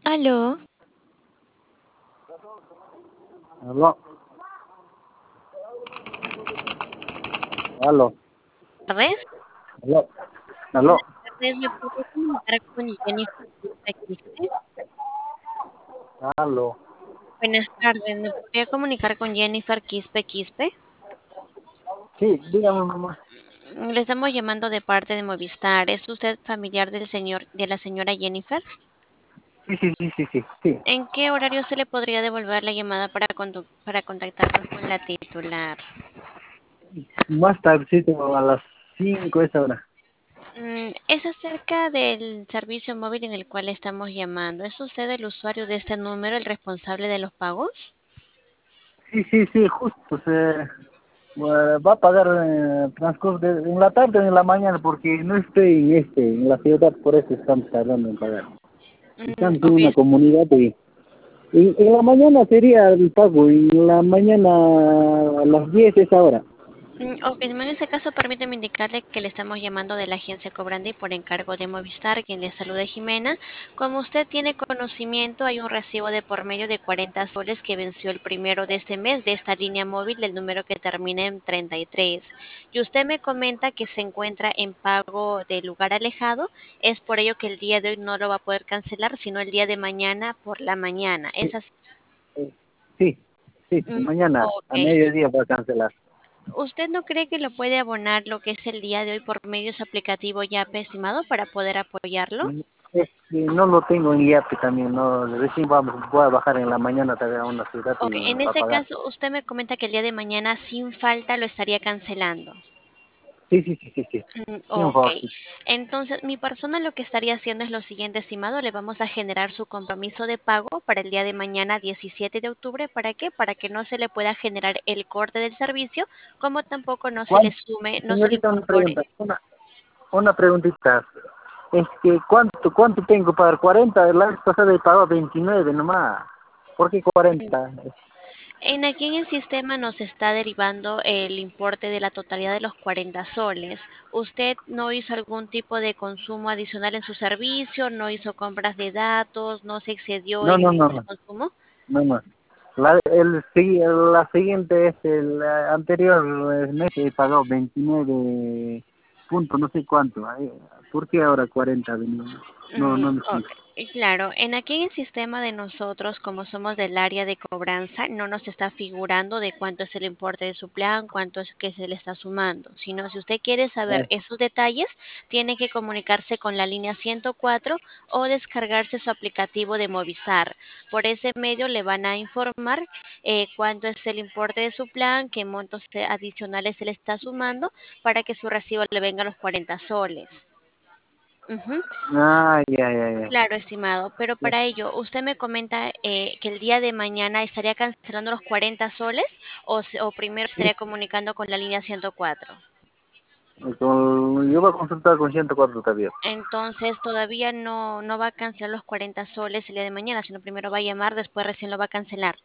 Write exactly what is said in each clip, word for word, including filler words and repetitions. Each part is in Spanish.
Aló, Aló, aló, ¿tardes? aló, Buenas aló, tardes, ¿me puedo comunicar con Jennifer Quispe? aló. Buenas tardes, ¿me podría comunicar con Jennifer Quispe Quispe? Sí, dígame, mamá. Mm, Le estamos llamando de parte de Movistar. ¿Es usted familiar del señor, de la señora Jennifer? Sí, sí, sí, sí, sí, sí. ¿En qué horario se le podría devolver la llamada para, contu- para contactarnos con la titular? Más tardecito, a las cinco esa hora. Mm, es acerca del servicio móvil en el cual estamos llamando. ¿Es usted el usuario de este número, el responsable de los pagos? Sí, sí, sí, justo. Se, eh, va a pagar eh, transcurso de, en la tarde o en la mañana porque no estoy en este, en la ciudad, por eso estamos tardando en pagar. Mm, Estamos en ok. una comunidad y, y en la mañana sería el pago, en la mañana a las diez esa hora. Mm, Ok, en ese caso permíteme indicarle que le estamos llamando de la agencia Cobrandi por encargo de Movistar, quien le saluda Jimena. Como usted tiene conocimiento, hay un recibo de por medio de cuarenta soles que venció el primero de este mes de esta línea móvil del número que termina en treinta y tres. Y tres. Y usted me comenta que se encuentra en pago de lugar alejado, es por ello que el día de hoy no lo va a poder cancelar, sino el día de mañana por la mañana. Sí, ¿Es así? eh, sí, sí, Mm, mañana ok. a mediodía va a cancelar. ¿Usted no cree que lo puede abonar lo que es el día de hoy por medio de su aplicativo Yape, estimado, para poder apoyarlo? Mm, Es que no lo tengo en IAPE también, no, recién vamos, voy a bajar en la mañana también a una ciudad Ok, y en va a ese pagar. caso, usted me comenta que el día de mañana sin falta lo estaría cancelando. Sí, sí, sí, sí, sí. Mm, Sí, un ok, favor, sí. entonces mi persona lo que estaría haciendo es lo siguiente, estimado, le vamos a generar su compromiso de pago para el día de mañana diecisiete de octubre. ¿Para qué? Para que no se le pueda generar el corte del servicio, como tampoco no se le ¿Cuánto? sume, no se le Señorita, una incorpore. pregunta, una, una preguntita. Es que, ¿cuánto, cuánto tengo para cuarenta? La vez pasada he pagado veintinueve nomás. ¿Por qué cuarenta? En aquí en el sistema nos está derivando el importe de la totalidad de los cuarenta soles. ¿Usted no hizo algún tipo de consumo adicional en su servicio? ¿No hizo compras de datos? ¿No se excedió No, en no, no, el no, consumo? no, no. La, el, sí, la siguiente es el eh, anterior eh, mes he pagado veintinueve puntos, no sé cuánto. Ay, ¿por qué ahora cuarenta? No, no, Mm, no me ok, explico. y claro, en aquí en el sistema de nosotros, como somos del área de cobranza, no nos está figurando de cuánto es el importe de su plan, cuánto es que se le está sumando, sino si usted quiere saber Eh, esos detalles, tiene que comunicarse con la línea ciento cuatro o descargarse su aplicativo de Movistar. Por ese medio le van a informar eh, cuánto es el importe de su plan, qué montos eh, adicionales se le está sumando para que su recibo le venga a los cuarenta soles. Ujú. ah, ya, ya, ya. Claro, estimado, pero Ya. para ello, usted me comenta eh, que el día de mañana estaría cancelando los cuarenta soles o, se- o primero Sí, estaría comunicando con la línea ciento cuatro. eh, con- yo voy a consultar con ciento cuatro todavía. Entonces, todavía no, no va a cancelar los cuarenta soles el día de mañana, sino primero va a llamar, después recién lo va a cancelar.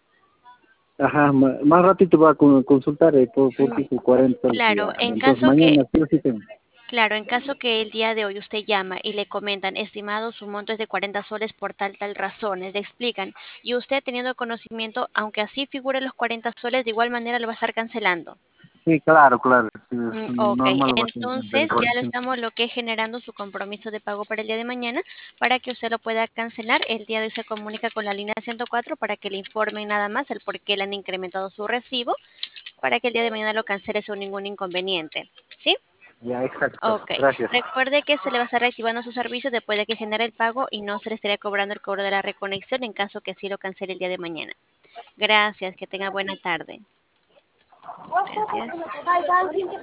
Ajá, ma- más ratito va a con- consultar eh, por, por Mm, qué su cuarenta soles Claro, ya. en Entonces caso que mañana sí o sí tengo. Claro, en caso que el día de hoy usted llama y le comentan, estimado, su monto es de cuarenta soles por tal, tal razones, le explican, y usted teniendo conocimiento, aunque así figure los cuarenta soles, de igual manera lo va a estar cancelando. Sí, claro, claro. Sí, Mm, es ok, normal va a tener entonces ya lo corrección. estamos lo que es generando su compromiso de pago para el día de mañana para que usted lo pueda cancelar. El día de hoy se comunica con la línea ciento cuatro para que le informen nada más el por qué le han incrementado su recibo para que el día de mañana lo cancele sin ningún inconveniente. ¿Sí? Ya, exacto. Ok. Gracias. Recuerde que se le va a estar reactivando su servicio después de que genere el pago y no se le estaría cobrando el cobro de la reconexión en caso que sí lo cancele el día de mañana. Gracias, que tenga buena tarde. Gracias.